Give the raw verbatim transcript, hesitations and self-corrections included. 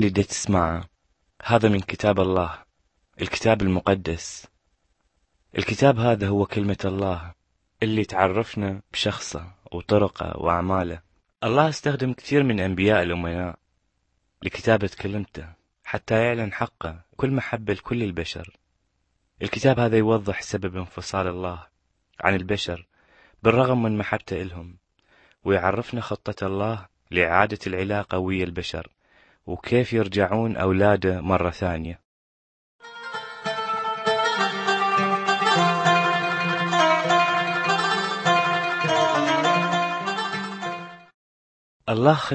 اللي تسمعه هذا من كتاب الله، الكتاب المقدس. الكتاب هذا هو كلمة الله اللي تعرفنا بشخصه وطرقه وأعماله. الله استخدم كثير من أنبياء الأمناء لكتابة كلمته حتى يعلن حقه كل محبة لكل البشر. الكتاب هذا يوضح سبب انفصال الله عن البشر بالرغم من محبته إلهم، ويعرفنا خطة الله لإعادة العلاقة ويا البشر وكيف يرجعون أولاده مرة ثانية. الله